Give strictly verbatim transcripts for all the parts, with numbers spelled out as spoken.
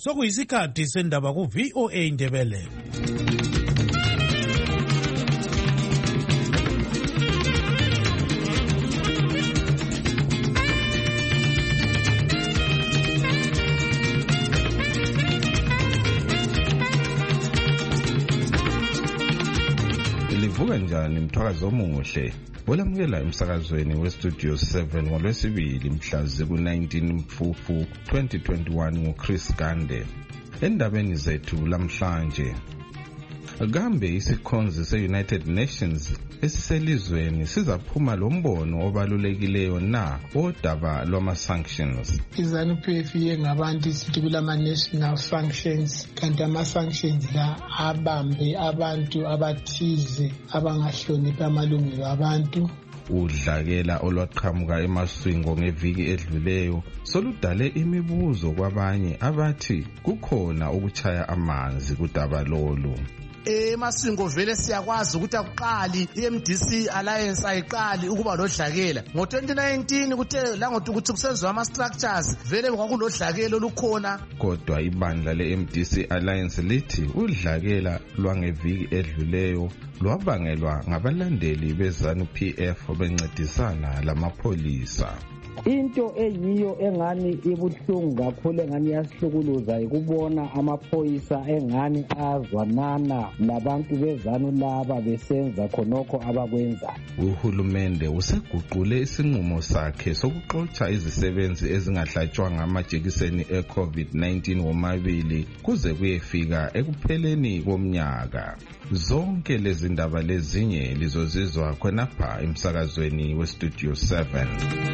sokuyisikhathi sendaba ku V O A Ndebele. Livuka njani mthwakazi omuhle bolamukela emsakazweni westudio seven ngolwesibili mhla ziku nineteen Mfumfu twenty twenty-one nguChris Gande. Endabeni zethu lamhlanje, kambe isikhonzi se-United Nations esiselizweni sizaphuma lombono obalulekileyo na odaba lwama-sanctions. iZANU-P F iye ngabantu sithi kulama-national sanctions, kanti ama-sanctions la abambe abantu abathize abangahloniphi amalungelo abantu. Udlakela olwaqhamuka emaswingo ngeviki edluleyo soludale imibuzo kwabanye abathi kukhona ukuchaya amanzi kudaba lolu. Emasingo vele siyakwazi ukuthi akuqali i-M D C Alliance ayiqali ukuba lodlakela ngo twenty nineteen kuthe la ngokuthi kusenziwa ama-structures vele kwakulodlakela olukhona. Kodwa ibandla le-M D C Alliance lithi udlakela lwangeviki edluleyo lwabangelwa ngabalandeli beZANU-P F bencedisana lamapholisa. Into eyiyo engani ibuhlungu kakhulu engani yasihlukuluza ikubona amaphoyisa engani azwanana labantu beZANU laba besenza khonokho abakwenza. Uhulumende useguqule isinqumo sakhe sokuxoxa izisebenzi ezingahlatshwanga amajekiseni e-COVID nineteen womabili kuze kuyefika ekupheleni komnyaka. Zonke lezi ndaba lezinye lizozizwa khonapha emsakazweni westudio seven.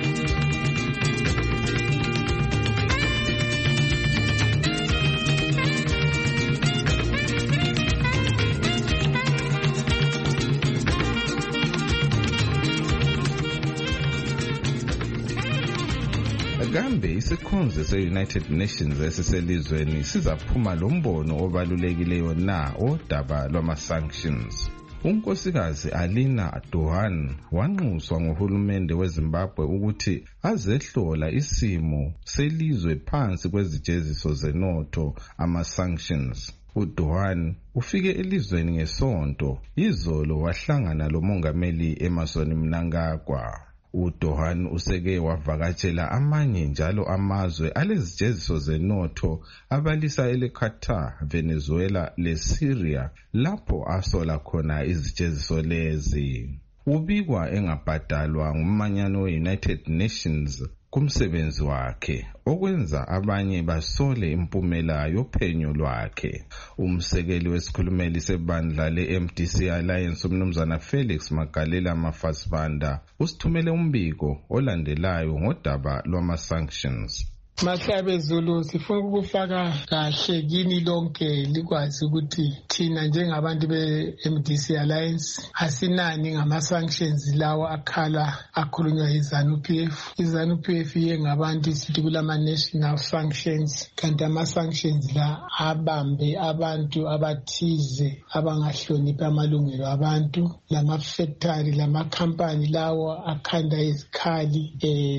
Kambe isikhonzi se-United Nations esiselizweni sizaphuma lombono obalulekileyo na odaba lwama-sanctions. Unkosikazi Alina Duhan wanxuswa ngohulumende weZimbabwe ukuthi azehlola isimo selizwe phansi kwezijeziso zenotho ama-sanctions. uDuhan ufike elizweni ngesonto, izolo wahlangana lomongameli Emmerson Mnangagwa. uDuhan useke wavakatshela amanye njalo amazwe alezijeziso zenotho abalisa ele-Qatar, Venezuela leSyria lapho asola khona izijeziso lezi. Ubikwa engabhadalwa ngumanyano we-United Nations kumsebenzi wakhe, okwenza abanye basole impumela yophenyo lwakhe. Umsekeli wesikhulumeli sebandla le-M D C Alliance umnumzana Felix Magalela Mafasibanda usithumele umbiko olandelayo ngodaba lwama-sanctions. Mahlabe Zulu, sifuna ukufaka kahle kini lonke likwazi ukuthi thina njengabantu be-M D C Alliance asinani ngama-sanctions lawa akhala akhulunywa iZANU-P F. iZANU-P F iye ngabantu sithi kulama-national sanctions, kanti ama-sanctions la abambe abantu abathize abangahloniphi amalungelo abantu. Lama-factory lama-company lawo akhanda izikhali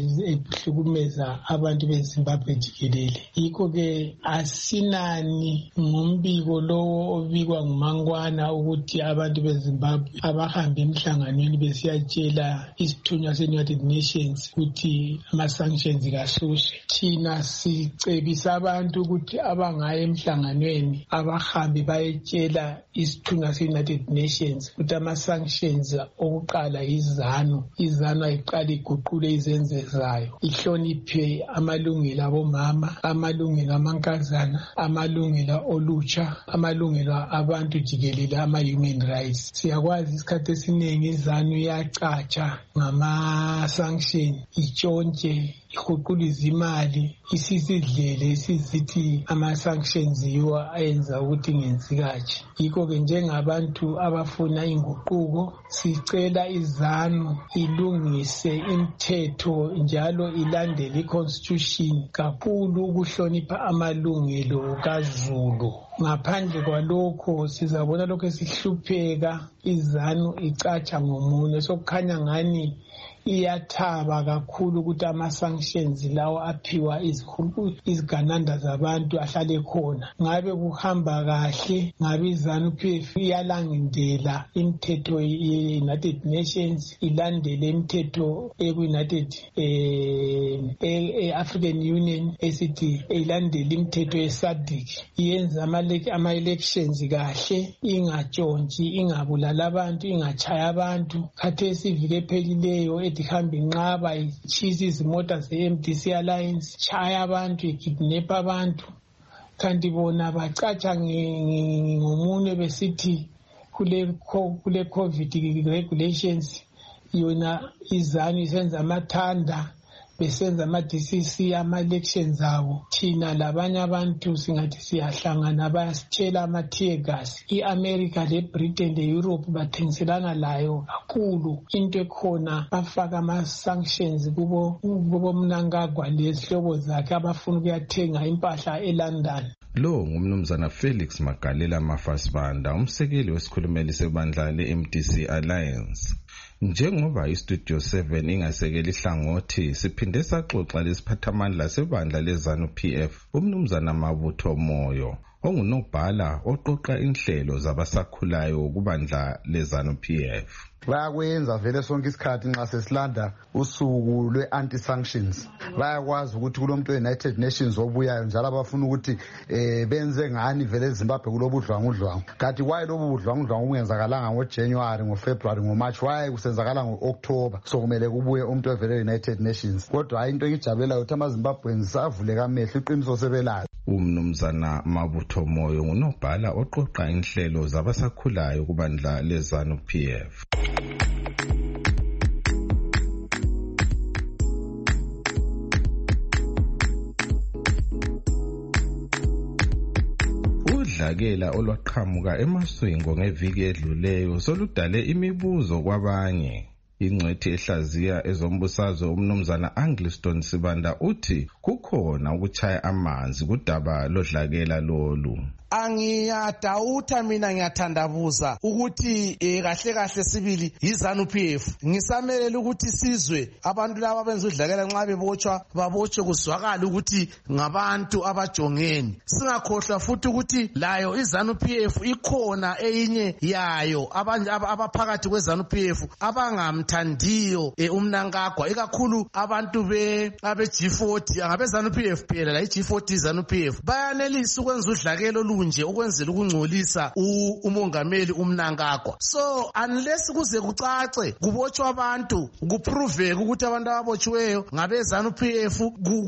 ehlukumeza abantu beZimbabwe jikelele. Yikho ke asinani ngombiko lowo obikwa ngumangwana ukuthi abantu beZimbabwe abahamba emhlanganweni besiyatshela isithunywa se-United Nations ukuthi ama-sanctions kasuswe. Thina sicebisa abantu ukuthi abangaya emhlanganweni abahambe bayetshela isithunywa se-United Nations ukuthi ama-sanctions okuqala iZANU. iZANU ayiqala iguqule izenze zayo, ihloniphe amalungelo abomama, amalungelo amankazana, amalungelo olutsha, amalungelo abantu jikelele, ama-human rights. Siyakwazi isikhathi esiningi iZANU iyacatsha ngama-sanction, itshontshe, ihuquliza imali, isizidlele isizithi ama-sanctions yiwo ayenza ukuthi ngenzikaje. Yikho-ke njengabantu abafuna inguquko sicela iZANU ilungise imithetho njalo ilandele i-constitution kakhulu ukuhlonipha amalungelo kaZulu. Ngaphandle kwalokho sizabona lokho esihlupheka iZANU icatsha ngomunye sokukhanya ngani iyathaba kakhulu ukuthi ama-sanctions lawo aphiwa izigananda zabantu ahlale khona. Ngabe kuhamba kahle, ngabe i-ZANU-P F iyalangindela imithetho ye-United Nations, ilandele imithetho eku-United e-African Union esithi ilandele imithetho ye-SADC, iyenza ama-elections kahle, ingatshontshi, ingabulala abantu, ingachaya abantu. Khathesi iviki ephelileyo ethi hamba inqaba itshisa izimota ze-M D C Alliance, chaya abantu, ikidnap abantu. Kanti bona bacatsha ngomunye besithi kule kule COVID regulations yona iZANU isenza amathanda, besenza ama-D C C ama-elections abo. Thina labanye abantu singathi siyahlangana, bayasitshela ama-tear gas. I-America le-Britain le-Europe bathengiselana layo kakhulu. Into ekhona bafaka ama-sanctions kubo kubo Mnangagwa lezihlobo zakhe abafuna ukuyathenga impahla eLondon. Lo ngumnumzana Felix Magalela Mafasibanda, umsekeli wesikhulumeli sebandla le-M D C Alliance. Njengoba iStudio seven ingasekeli ihlangothi, siphinde saxoxa lesiphathamandla sebandla le-ZANU-P F, umnumzana Mabutho Moyo, ongunobhala oqoqa inhlelo zabasakhulayo kubandla le-ZANU-P F. Bayakwenza vele sonke isikhathi nxa sesilanda usuku lwe-anti-sanctions. Bayakwazi ukuthi kulomuntu we-United Nations obuyayo njalo abafuna ukuthi eh, benze ngani vele eZimbabwe kulobudlwangudlwangu. Kanti waye lobu budlwangudlwangu bungenzakalanga ngoJanuary, ngoFebruary, ngoMarch, waye kusenzakala ngo-October. So kumele kubuye umuntu wevele we-United Nations. Kodwa hayi into engijabulela ukuthi amaZimbabweans savuleka amehlo, iqiniso sebelayo. Umnumzana Mabutho Moyo ngunobhala oqoqa inhlelo zabasakhulayo kubandla le-ZANU-P F. Udlakela olwaqhamuka eMaswingo ngeviki edluleyo soludale imibuzo kwabanye. Ingcwethi ehlaziya ezombusazwe umnumzana Angliston Sibanda uthi kukhona ukuchaya amanzi kudaba lodlakela lolu. Angiyadawutha mina ngiyathandabuza ukuthi eh kahle kahle sibili yiZANU-P F. Ngisamelela ukuthi sizwe abantu laba benza udlakela nxa bebotshwa babotshwe kuzwakala ukuthi ngabantu abajongeni. Singakhohlwa futhi ukuthi layo iZANU-P F ikhona eyinye yayo abaphakathi kweZANU-P F abangamthandiyo uMnangagwa, ikakhulu abantu be abe G forty angabe ZANU-P F phela la i-G forty ZANU-P F bayanelisa ukwenza udlakelo nje ukwenzela ukungcolisa umongameli uMnangagwa. So unless kuze kucace kubotshwa abantu kuproveke ukuthi abantu ababotshiweyo ngabe ZANU-P F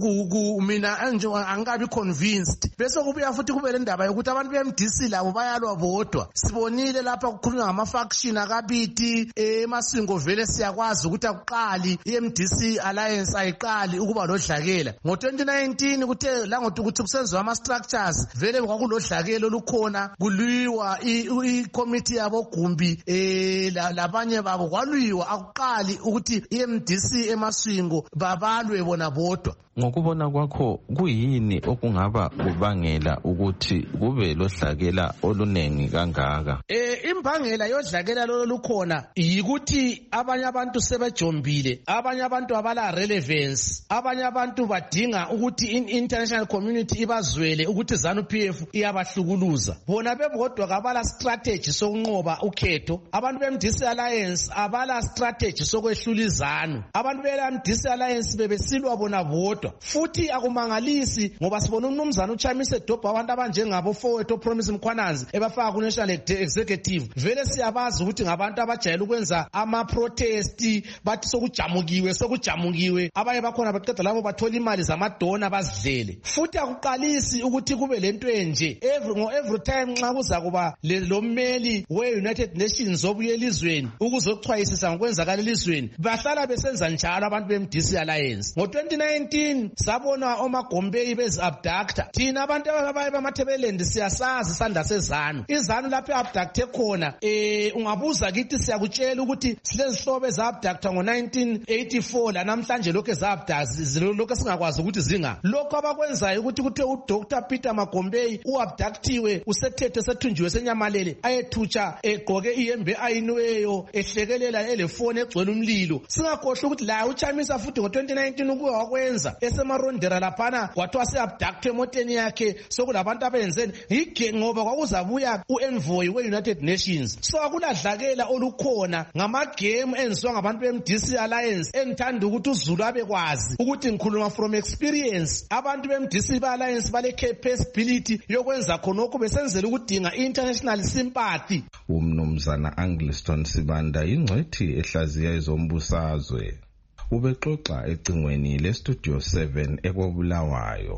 mina angikabi convinced. Bese kubuya futhi kube le ndaba yokuthi abantu be-M D C labo bayalwa bodwa. Sibonile lapha kukhulunywa ngama-faction akabiti eMaswingo, vele siyakwazi ukuthi akuqali i-M D C Alliance ayiqali ukuba lodlakela. Ngo twenty nineteen kuthe la ngokuthi kusenziwa ama-structures vele kwakulodlakela olukhona kulwiwa i-committee yabo Gumbi eh labanye babo kwalwiwa akuqali ukuthi i-M D C eMaswingo babalwe bona bodwa. Ngokubona kwakho kuyini okungaba kubangela ukuthi kube lodlakela olunengi kangaka? Eh imbangela yodlakela lolukhona yikuthi abanye abantu sebejombile, abanye abantu abala relevance, abanye abantu badinga ukuthi international community ibazwele ukuthi ZANU-P F iyabahlukuluza. Bona bebodwa kabala strategy sokunqoba ukhetho. Abantu be-M D C Alliance abala strategy sokwehlula iZANU. Abantu be-M D C Alliance bebesilwa bona bodwa. Futhi akumangalisi ngoba sibona umnumzana uChamise Dobha abantu abanjengabo Fowethu Promise Mkhwananzi ebafaka ku-National Executive. Vele siyabazi ukuthi ngabantu abajayela ukwenza ama-protest, bathi sokujamukiwe sokujamukiwe, abanye bakhona baqeda labo bathola imali zamadona bazidlele. Futhi akuqalisi ukuthi kube lento enje every ngo every time nxa kuza kuba lommeli we-United Nations obuye elizweni ukuzochwayisisa ngokwenzakala elizweni, bahlala besenza njalo abantu be-M D C Alliance. Ngo twenty nineteen sabona omaGombeyi bezi-abducta. Thina abantu ababaye bamaThebelendi siyasazi isandla seZANU. iZANU lapho abducte khona eh ungabuza kithi siyakutshela ukuthi silezihlobo eza-abducta ngo nineteen eighty-four la namhlanje lokho eza-abducta lokho singakwazi ukuthi zinga. Lokho abakwenzayo ukuthi kuthe uDr Peter Magombeyi uabducta uabductiwe usethethe sethunjiwe senyamalele ayethutsha egqoke iyembe ayinweyo ehlekelela elefoni egcwele umlilo. Singakhohlwa ukuthi la uChamisa futhi ngo twenty nineteen ukuya wakwenza esemarondera laphana kwathiwa se-abduct emoteni yakhe sokulabantu abenzeni yigeng ngoba kwakuzabuya u-envoy we-United Nations. So akuladlakela olukhona ngamagame enziwa ngabantu be-M D C Alliance engithanda ukuthi uZulu abekwazi ukuthi ngikhuluma from experience. Abantu be-M D C Alliance bale capability yokwenza khonokho besenzela ukudinga international sympathy. Umnumzana Angliston Sibanda ingcwethi ehlaziya ezombusazwe ubexoxa ecingweni leStudio seven ekobulawayo.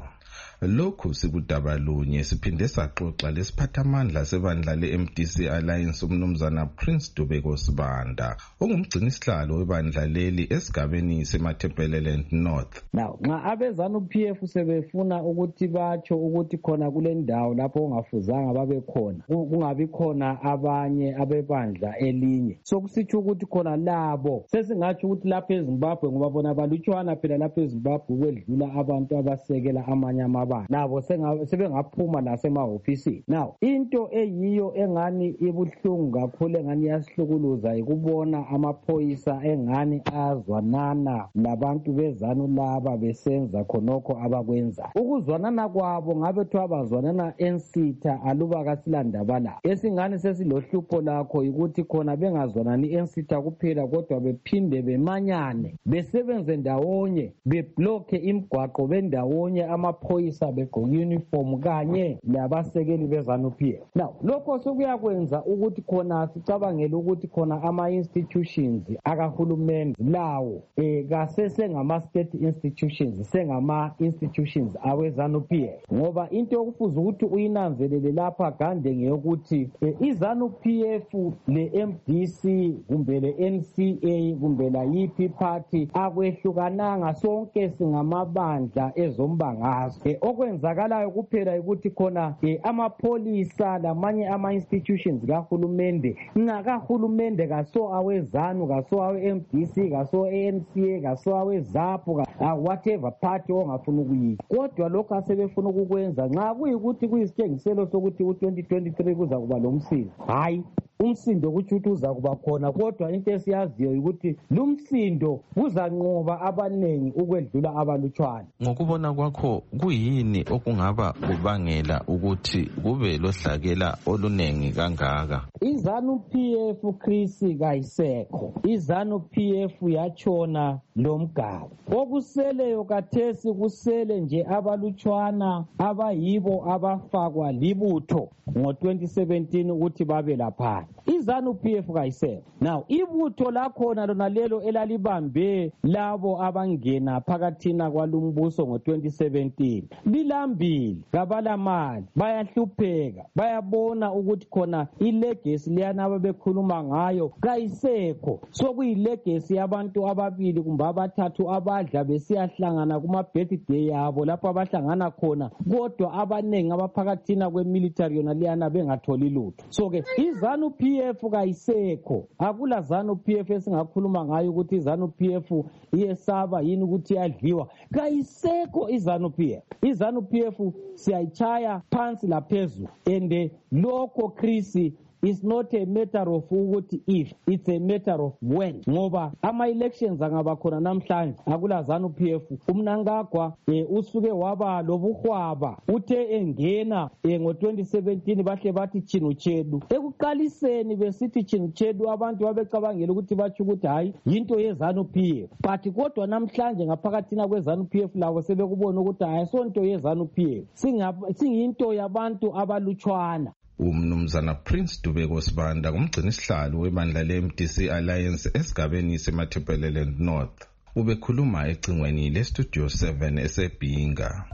Lokhu sikudaba lunye siphinde saxoxa lesiphathamandla sebandla le-M D C Alliance umnumzana Prince Dubeko Sibanda ongumgcinisihlalo webandla leli esigabeni seMatabeleland North. Now nxa abezanu-P F sebefuna ukuthi batsho ukuthi khona kule ndawo lapho ongafuzanga babe khona kungabi khona abanye abebandla elinye, sokusitsho ukuthi khona labo sesingatsho ukuthi lapha eZimbabwe ngoba bona balutshwana phela lapha eZimbabwe ukwedlula abantu abasekela amanye amabandla nabo sebengaphuma nasemahofisini. Now into eyiyo engani ibuhlungu kakhulu engani yasihlukuluza ikubona amaphoyisa engani azwanana labantu bezanu laba besenza khonokho abakwenza. Ukuzwanana kwabo ngabe thiwa bazwanana ensitha aluba kasilandabala. Esingani sesilohlupho lakho ukuthi khona bengazwanani ensitha kuphela kodwa bephinde bemanyane besebenze ndawonye beblocke imigwaqo bendawonye amaphoyisa begqoka uniform kanye labasekeli bezanu-P F. Now lokho sokuyakwenza ukuthi khona sicabangele ukuthi khona ama-institutions akahulumeni lawo eh kasesengama-state institutions sengama-institutions awezanu-P F, ngoba into yokufuza ukuthi uyinanzelele lapha gande ngeyokuthi eh, izanu-P F le-M D C kumbe le-N C A kumbe la yiphi party akwehlukananga, sonke singamabandla ezombangazwe. Eh, okwenzakalayo kuphela ukuthi khona eh, amapholisa lamanye ama-institutions kahulumende ngakahulumende kaso awezanu kaso awe-M D C kaso A N C A kaso aweZAPU uh, whatever party ongafuna ukuyiyo, kodwa lokho asebefuna ukukwenza nxa kuyikuthi kuyisitshengiselo sokuthi u-twenty twenty-three kuza kuba lomsindo. Hayi, umsindo kuthi uza kuba khona, kodwa into esiyaziyo ukuthi lumsindo kuzanqoba abanengi ukwedlula abalutshwana. Ngokubona kwakho kuyini okungaba kubangela ukuthi kube lohlakela olunengi kangaka? izanu-P F Chris kayisekho, izanu-P F yatshona lomgaba. Okuseleyo kathesi kusele nje abalutshwana abayibo abafakwa libutho ngo twenty seventeen ukuthi babe lapha. izanu-P F kayisekho. Now ibutho lakhona lona lelo elalibambe labo abangena phakathina kwalumbuso ngo twenty seventeen bilambile kabalamali, bayahlupheka, bayabona ukuthi khona ilegacy liyana ababekhuluma ngayo kayisekho. Sokuyilegacy yabantu ababili kumbe abathathu abadla besiyahlangana kuma-birthday yabo lapho abahlangana khona, kodwa abanengi abaphakathina kwe-military yona liyana bengatholi lutho. So-ke izanu-P F kayisekho, akula zanu-P F esingakhuluma ngayo ukuthi izanu-P F iyesaba yini ukuthi yadliwa. Kayisekho izanu-P F. izanu-P F siyayitshaya phansi laphezulu, and lokho Chris it's not a matter of ukuthi if, it's a matter of when, ngoba ama-elections angaba khona namhlanje akula zanu-P F. Umnangagwa eh, usuke waba lobuhwaba uthe engena eh, ngo twenty seventeen bahle bathi chinu chedu. Ekuqaliseni besithi chinu chedu abantu babecabangela ukuthi batsho ukuthi hayi yinto yezanu-P F, but kodwa namhlanje ngaphakathina kwezanu-P F labo sebekubona ukuthi hayi sonto yezanu-P F, singiyinto yabantu abalutshwana. Umnumzana Prince Dubeko Sibanda ngumgcinisihlalo webandla le-M D C Alliance esigabeni seMatabeleland North ubekhuluma ecingweni leStudio seven eseBhinga.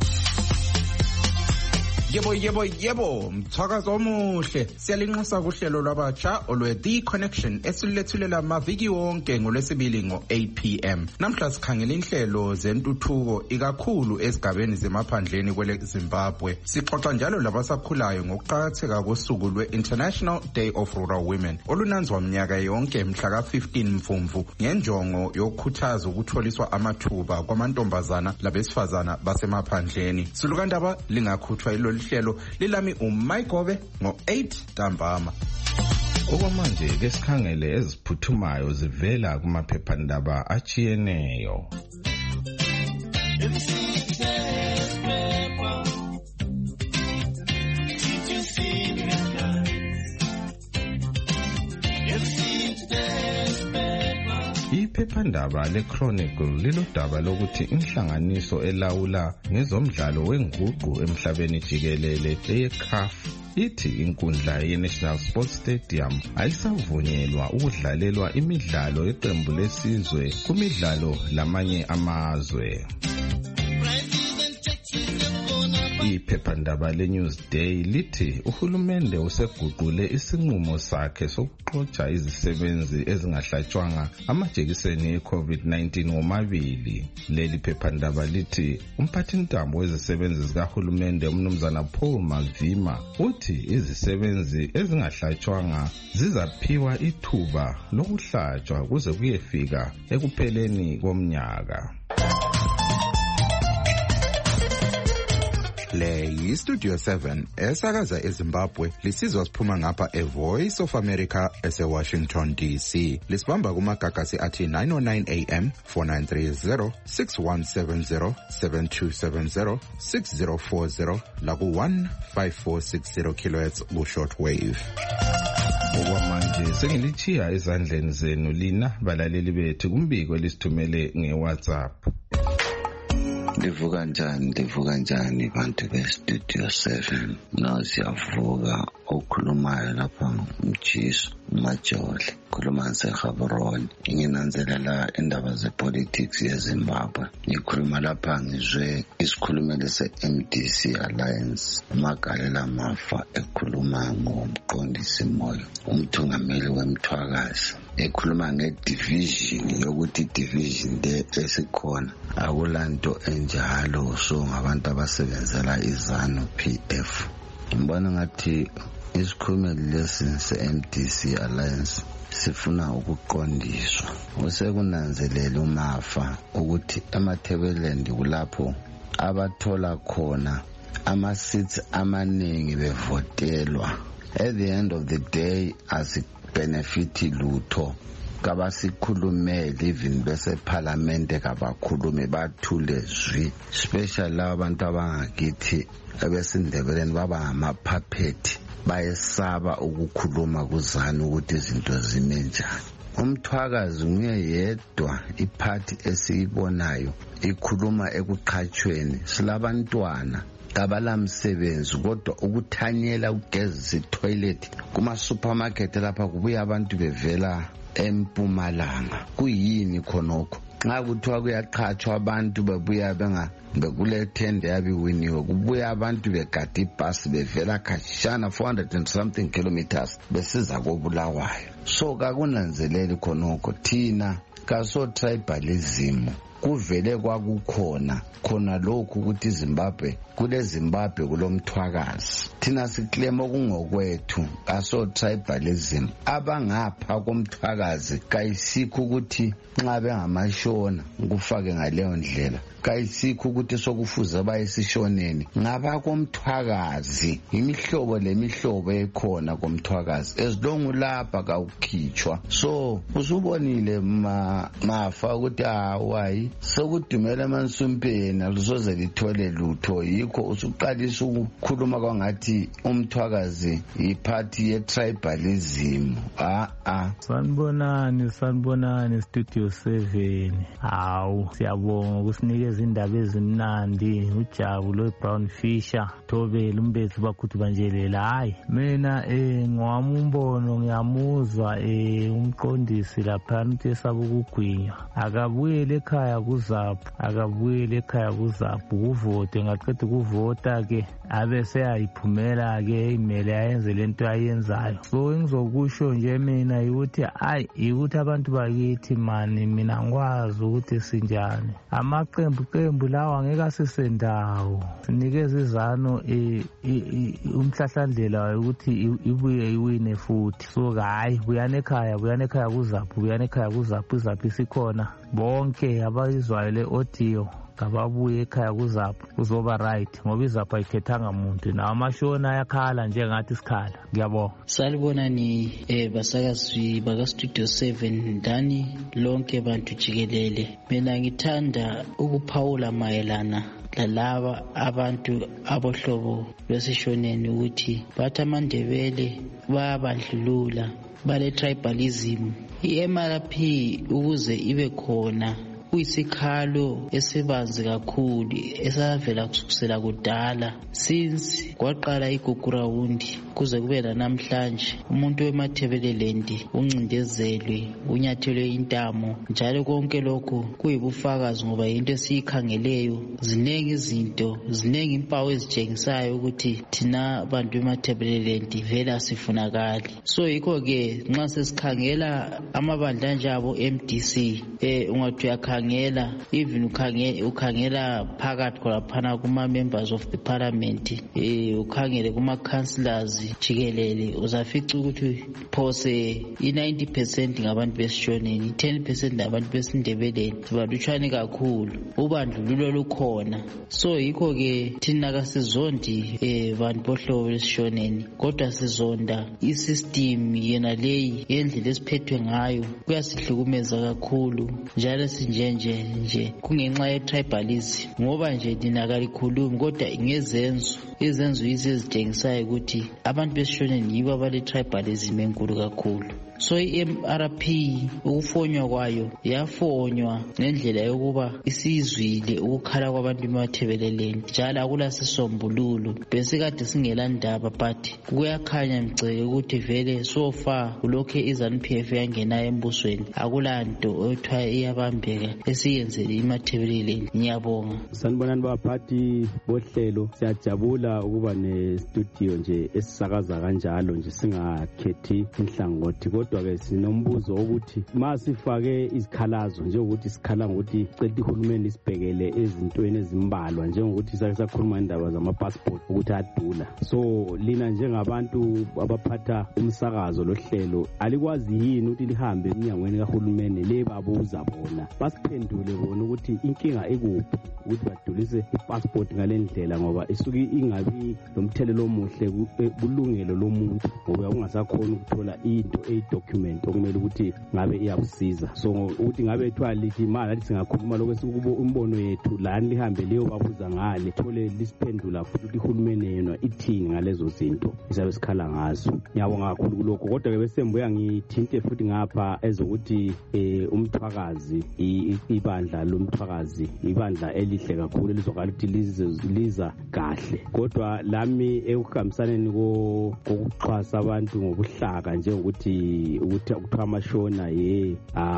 Yebo yebo yebo mthakazo omuhle siyalinxusa kuhlelo lwabatsha olwe The Connection esilethulela maviki wonke ngolwesibili ngo eight p m Namhla sikhangela inhlelo zentuthuko ikakhulu esigabeni zemaphandleni kwele Zimbabwe. Sixoxa njalo labasakhulayo ngokuqhakatheka kosuku lwe-International Day of Rural Women olunanzwa mnyaka yonke mhla ka fifteen Mfumfu ngenjongo yokukhuthaza ukutholiswa amathuba kwamantombazana labesifazana basemaphandleni. Sulukandaba lingakhuthwa ilo kulolu hlelo lilami uMayigobe ngo eight ntambama. Okwamanje ke sikhangele eziphuthumayo zivela kumaphephandaba achiyeneyo. Iphephandaba leChronicle lilodaba lokuthi inhlanganiso elawula ngezomdlalo wenguqu emhlabeni jikelele eyeC A F ithi inkundla ye-National Sports Stadium ayisavunyelwa ukudlalelwa imidlalo yeqembu lesizwe kumidlalo lamanye amazwe. Iphephandaba leNewsday lithi uhulumende useguqule isinqumo sakhe sokuxotsha izisebenzi ezingahlatshwanga amajekiseni e-COVID nineteen ngomabili. Leli phephandaba lithi umphathintambo wezisebenzi zikahulumende umnumzana Paul Mavima uthi izisebenzi ezingahlatshwanga zizaphiwa ithuba lokuhlatshwa kuze kuyefika ekupheleni komnyaka. Le yi-Studio seven esakaza eZimbabwe lisizwa siphuma ngapha eVoice of America ese-Washington D C. Lisibamba kumagagasi athi nine oh nine A M, four nine three zero, six one seven zero, seven two seven zero, six zero four zero laku one five four six zero kilohertz ku-shortwave. Okwamanje sengilichiya ezandleni zenu lina balaleli bethu kumbiko lisithumele nge-WhatsApp. Ndivuka njani ndivuka njani bantu beStudio seven. No siyavuka okhulumayo lapha Mjiso Majoli khuluma ngeGaborone. Nginanzelela indaba zepolitics yeZimbabwe. Ngikhuluma lapha ngizwe isikhulumeli se-M D C Alliance Magalela Mafa ekhuluma ngomqondisi moyo umthungameli wemthwakazi ekhuluma ngedivision yokuthi division le esikhona akulanto enjalo so ngabantu abasebenzela iZanu P F. Ngibona ngathi isikhulumeli lesi se-M D C Alliance sifuna ukuqondiswa. Usekunanzelele uMafa ukuthi eMathebelendi kulapho abathola khona ama-seats amaningi bevotelwa. At the end of the day asibenefiti lutho kabasikhulumeli even bese parliament kabakhulume bathule zwi, special laba bantu abangakithi abesindebeleni baba ngamapuppet bayesaba ukukhuluma kuzana ukuthi izinto zime njani. Umthwakazi nguye yedwa iphathi esiyibonayo ikhuluma ekuqhatshweni silabantwana kabalamsebenzi kodwa ukuthanyela ugezisa itoilet kuma supermarket lapha kubuya abantu bevela eMpumalanga. Kuyini khonokho? Nxa kuthiwa kuyaqhatshwa abantu bebuya benga bekule tende yabiwiniwe kubuya abantu begada ibhasi bevela khatshana four hundred and something kilometers besiza koBulawayo. So kakunanzeleli khonokho thina kaso tribalism kuvele kwakukhona khona lokhu ukuthi iZimbabwe kule Zimbabwe kulomthwakazi. Thina siclaim okungokwethu aso tribalism abangapha komthwakazi kayisikho ukuthi nxa bengamashona kufake ngaleyo ndlela kayisikho ukuthi sokufuza bayesishoneni ngaba komthwakazi imihlobo lemihlobo ekhona komthwakazi esilongu lapha kawukhitshwa. So usubonile ma Mafa ukuthi hawayi sokudumela emansumpeni alizoze lithole lutho yikho usuqalisa ukukhuluma kwangathi umthwakazi iphathi ye-tribalism. Ah ah sanibonani sanibonani Studio seven. Hawu siyabonga ukusinikeza indaba ezimnandi uJabu lo Brown Fisher Thobela umbethu bakhuthi banjelela. Hayi mina eh ngwami umbono ngiyamuzwa eh umqondisi lapha uthi esaba ukugwinywa akabuyele ekhaya kuZaphu akabuyele ekhaya kuZaphu kuvote ngaqeda ukuvota ke abese ayiphumela ke imele ayenze lento ayenzayo. So engizokusho nje mina ukuthi hayi ukuthi abantu bakithi mani mina ngikwazi ukuthi sinjani amaqembu qembu lawa angeke asisendawo sinikeza izano umhlahlandlela ukuthi ibuye iwine futhi. So hayi buyane ekhaya buyane ekhaya kuZaphu buyane ekhaya kuZaphu iZaphu isikhona bonke abayizwayo le audio ngababuye ekhaya kuzapho kuzoba right ngoba izapho ayikhethanga muntu nawo amashona ayakhala njengathi sikhala. Ngiyabonga. Salibona ni eh basakazi baka Studio seven ndani lonke bantu jikelele. Mina ngithanda ukuphawula mayelana lalaba abantu abohlobo lwesishoneni ukuthi bathi amandebele bayabandlulula bale tribalism. I-M R P ukuze ibe khona kuyisikhalo esibanzi kakhulu esavela kusukela kudala since kwaqala igugurawundi kuze kube namhlanje umuntu wemathebeleland uncindezelwe unyathelwe intamo njalo konke lokho kuyibufakazi ngoba into esiyikhangeleyo zinengi izinto zinengi impawu ezitshengisayo ukuthi thina bantu bemathebeleland vela sifunakali. So yikho ke nxa sesikhangela amabandla njabo M D C eh ungathi uyakhangela even ukhangela ukhangela phakathi khona kuma members of the parliament eh ukhangele kuma councillors jikelele uzafica ukuthi phose i-ninety percent ngabantu besishoneni ten percent ngabantu besindebeleni sibalutshwane kakhulu ubandlululo lukhona. So yikho ke thina kasizondi eh bantu bohlobo besishoneni kodwa sizonda i-system yena leyi yendlela esiphethwe ngayo kuyasihlukumeza kakhulu njalo sinjenje nje kungenxa ye tribalism ngoba nje thina kalikhulumi kodwa ngezenzo izenzo izizitshengisayo ukuthi abantu besishoneni yibo abale tribalism enkulu kakhulu. So i-M R P ukufonywa kwayo yafonywa ngendlela yokuba isizwile ukukhala kwabantu bemathebeleleni njalo akula sisombululo besikade singela ndaba but kuyakhanya mgceke ukuthi vele so far kulokhe iZANU P F yangena embusweni akulanto ethiwa iyabambeka esiyenzele imathebeleleni. Ngiyabonga. Sanibonani baphathi bohlelo, siyajabula ukuba ne studio nje esisakaza kanjalo nje singakhethi inhlangothi kodwa ke sinombuzo ukuthi masifake izikhalazo njengokuthi sikhala ngokuthi cela uhulumeni isibhekele ezintweni ezimbalwa njengokuthi sake sakhuluma indaba zama passport ukuthi adula. So lina njengabantu abaphatha umsakazo lohlelo alikwazi yini ukuthi lihambe eminyangweni kahulumeni le babuza bona basiphendule bona ukuthi inkinga ekuphi ukuthi badulise ipassport ngalendlela ngoba isuke ingabi lomthelelo omuhle kulungelo lomuntu ngoba ungasakhona ukuthola into e document okumele ukuthi ngabe iyakusiza. So ukuthi ngabe ethiwa lithi manje lithi singakhuluma lokho esikubo umbono yethu lani lihambe leyo babuza ngale thole lisiphendula futhi ihulumeni yena ithini ngalezo zinto isabe sikhala ngazo. Ngiyabonga kakhulu kuloko kodwa ke bese mbuya ngithinte futhi ngapha ezokuthi eh umthwakazi ibandla lomthwakazi ibandla elihle kakhulu elizokala ukuthi liza kahle kodwa lami ekuhambisaneni kokuxhasa abantu ngobuhlaka njengokuthi ukuthi ukuthiwa amashona ye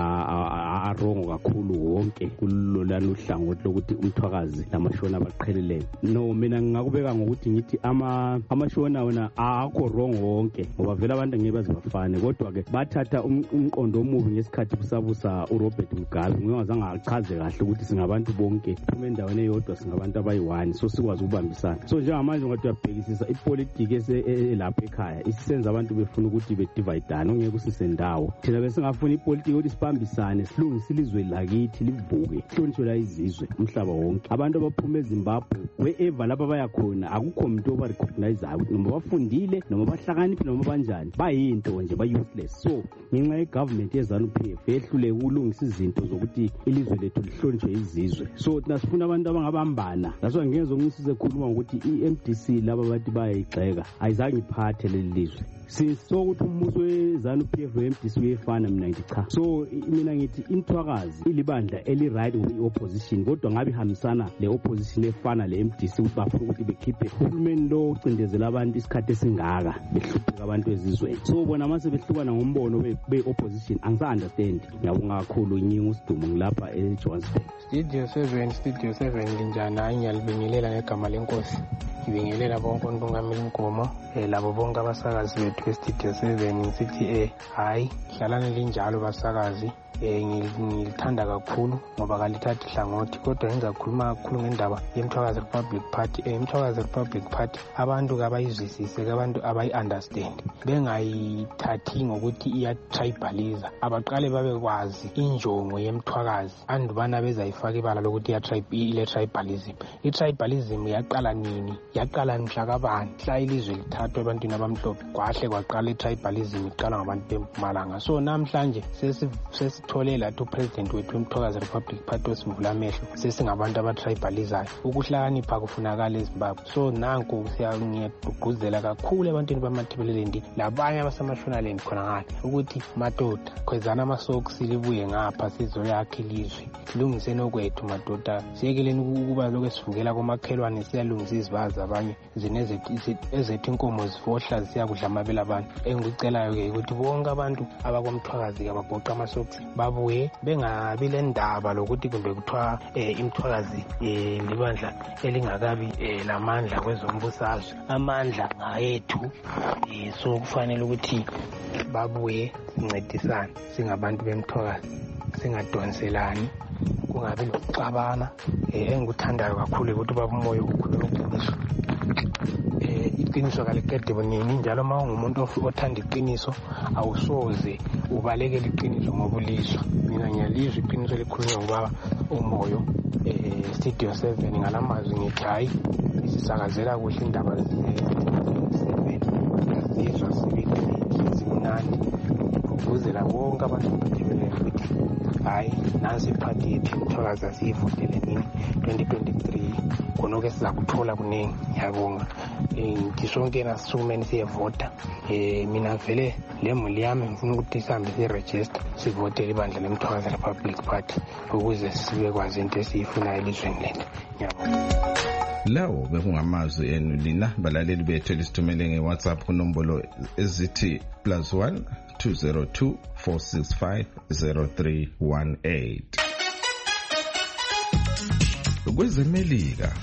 arongo kakhulu wonke kulolana uhlangothi lokuthi umthwakazi lamashona abaqheleleyo. No mina ngingakubeka ngokuthi ngithi ama amashona wona akho wrong wonke ngoba vele abantu ngeke bazibafane kodwa ke bathatha umqondo omubi ngesikhathi kusabusa uRobert Mugabe ngingazange achaze kahle ukuthi singabantu bonke phuma endaweni eyodwa singabantu abayi-one so sikwazi ukubambisana. So njengamanje ngathi uyabhekisisa ipolitiki elapha ekhaya isisenza abantu befuna ukuthi bedivayidane ongeke usisendawo thina besingafuna ipolitiki ukuthi sibambisane silungise ilizwe lakithi livuke sihlonishwe la izizwe umhlaba wonke. Abantu abaphuma eZimbabwe wherever lapha baya khona akukho umuntu obarecognizeayo ukuthi noma bafundile noma bahlakaniphi noma banjani bayinto nje ba-useless. So ngenxa ye-government yeZANU P F yehluleke ukulungisa izinto zokuthi ilizwe lethu lihlonishwe izizwe. So thina sifuna abantu abangabambana that's ngenzo ngisize khuluma ukuthi i-M D C laba bathi bayayigxeka ayizange iphathe leli lizwe sinso ukuthi umbuso weZANU P F M D C uyefana mina ngithi cha. So mina ngithi inthwakazi ilibandla eli right kwi-opposition kodwa ngabe ihambisana le opposition efana le M D C ukuthi bafuna ukuthi bekhiphe uhulumeni lo ucindezela abantu isikhathi esingaka behlupheka abantu ezizweni. So bona mase behlukana ngombono be-opposition angisa-understand. Ngiyabonga kakhulu nyingi usidumo ngilapha eJohannesburg. Studio seven Studio seven linjani hayi ngiyalibingelela ngegama lenkosi ngibingelela bonke ontungameli inkomo eh labo bonke abasakazi bethu e Studio seven ngisithi eh hayi hlalani linjalo basakazi um ngilithanda kakhulu ngoba kalithathi hlangothi, kodwa ngizakhuluma kakhulu ngendaba yeMthwakazi Republic Party. um iMthwakazi Republic Party abantu kabayizwisise, abantu abayi-understand, bengayithathi ngokuthi iya-tribaliza. Abaqale babekwazi injongo yeMthwakazi andubana bezayifaka ibala lokuthi ile-tribalism. I-tribalism yaqala nini? Yaqala mhla kabani? Mhla ilizwe lithathwa ebantwini abamhlophe kwahle kwaqala i-tribalism iqala ngabantu bempumalanga. So namhlanje sesithole lathi upresident wethu weMthwakazi Republic Party osivula amehlo, sesingabantu abatribalizayo. Ukuhlakanipha kufunakala eZimbabwe. So nanku siyangiyagqugquzela kakhulu ebantwini bamathebeleland labanye abasemashonalend khona ngale ukuthi madoda khwezana amasokisi libuye ngapha sizoyakha ilizwe, silungiseni okwethu madoda, siyekeleni ukuba lokhu esivukela komakhelwane siyalungisa izibazi abanye ezethu inkomo zifohla ziyakudla amabele abantu. Engikucelayo-ke ukuthi bonke abantu abakwamthwakazi ababhoqa amasokisi babuye, bengabi le ndaba lokuthi kumbe kuthiwa um iMthwakazi um libandla elingakabi um lamandla kwezombusazwe. Amandla ayethu, um so kufanele ukuthi babuye sincedisane singabantu bemthwakazi, singadonselani, kungabi lokuxabana. um engikuthandayo kakhulu ukuthi baba umoya ukukhuluma iqiniso. um iqiniso kaliqede buningi, njalo uma ungumuntu othanda iqiniso awusoze ubalekele iqiniso ngoba ulizwa. Mina ngiyalizwa iqiniso likhulunywa ngubaba umoyo um Studio seven. Ngalamazwi ngithi hayi, sisakazela kuhle indaba seven, siyazizwa sibiqiniso zimnandi. Ngigqugquzela bonke abantu abathebelele ukuthi hayi, nansi iphathi yethu iMthwakazi asiyivotele nini twenty twenty-three, khona-ke siza kuthola kuningi. Ngiyabonga ngithi sonke nasisukumeni siyevota. um mina vele le muli yami ngifuna ukuthi sihambe sirejista sivotele ibandla leMthwakazi Republic Party ukuze sibekwazi into esiyifunayo elizweni lethu. Ngiyabonga. Lawo bekungamazwi enu lina balaleli bethu elisithumele ngeWhatsApp kunombolo ezithi plus one two zero two four six five zero three one eight. Kwezemelika,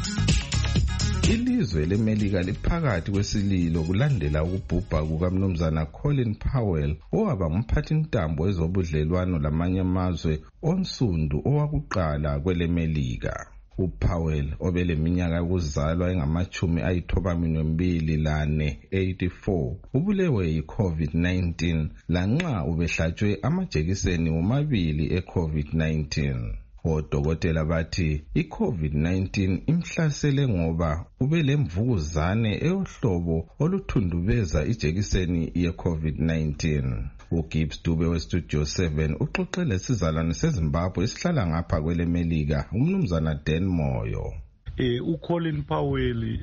ilizwe leMelika liphakathi kwesililo kulandela ukubhubha kukaMnumzana Colin Powell, owaba ngumphathintambo wezobudlelwano lamanye amazwe onsundu owakuqala kweleMelika. UPowell obeleminyaka yokuzalwa engamachumi ayithoba mbili lane eighty-four ubulewe yi-COVID nineteen lanxa ubehlatshwe amajekiseni womabili e-COVID nineteen. Odokotela bathi i-COVID nineteen imhlasele ngoba ubelemvukuzane eyohlobo oluthundubeza ijekiseni ye-COVID nineteen. uGibbs Dube weStudio seven uxoxele sizalwane seZimbabwe esihlala ngapha kweleMelika umnumzana Dan Moyo. Eh uColin Powell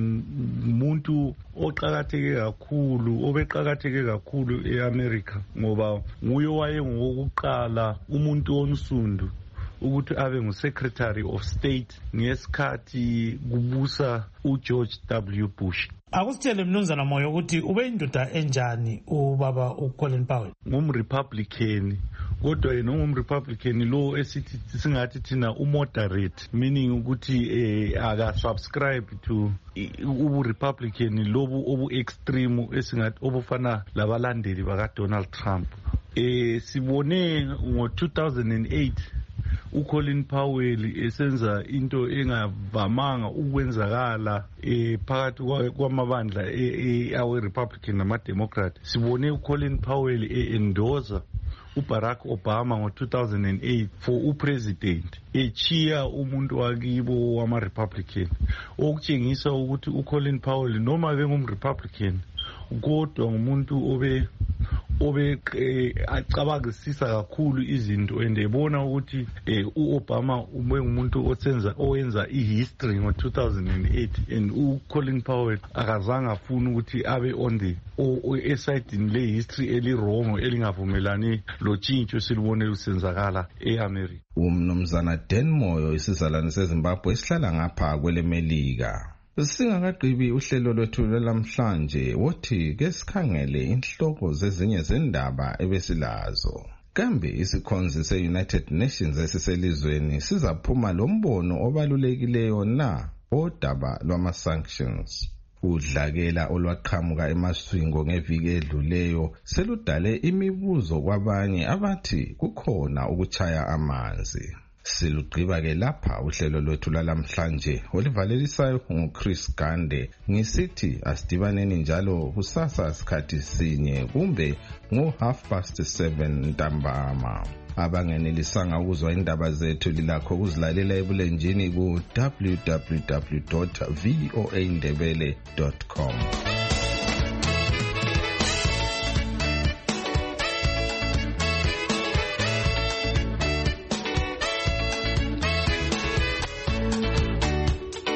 umuntu oqhakatheke kakhulu obeqhakatheke kakhulu eAmerica ngoba nguye wayengokuqala umuntu onsundu ukuthi abe nguSecretary of State ngesikhathi kubusa uGeorge W Bush. Akusitshele mnumzana Moyo ukuthi ube indoda enjani ubaba uColin Powell? Ngumrepublican, kodwa yena ungumrepublican lo esithi singathi thina umoderate, meaning ukuthi eh aka subscribe to ubu republican lobu obu extreme esingathi obufana labalandeli baka Donald Trump. Eh sibone ngo two thousand eight uColin Powell esenza into engavamanga ukwenzakala eh phakathi kwamabandla awe Republican nama Democrat. Sibone uColin Powell e-endorse uBarack Obama ngo two thousand eight for upresident, echiya umuntu wakibo wama Republican, okutshengisa ukuthi uColin Powell noma bengumRepublican kodwa ngumuntu obe obe acabakisisa kakhulu izinto endebona ukuthi uObama ube ngumuntu osenza owenza ihistory ngo two thousand eight and uColin Powell akazange afuna ukuthi abe on the esidini le history elirongo elingavumelani lo tshintsho silibone lusenzakala eAmerica. Umnumzana Dan Moyo isizalwane seZimbabwe esihlala ngapha kweleMelika. Singakaqhibi uhlelo lwethu namhlanje wothi ke sikhangele inhloko zezinye zendaba ebesilazo. Kambe isikhonzi se-United Nations esiselizweni sizaphuma lombono obalulekileyo na odaba lwama-sanctions. Udlakela olwaqhamuka emaswingo ngeviki edluleyo seludale imibuzo kwabanye abathi kukhona ukuchaya amanzi. Silugqiba ke lapha uhlelo lwethu lalamhlanje olivalelisayo nguChris Gande ngisithi asidibaneni njalo kusasa sikhathi sinye kumbe ngo half past seven ntambama. Abangenelisanga ukuzwa indaba zethu lilakho ukuzilalela ebulenjini ku w w w dot voa ndebele dot com.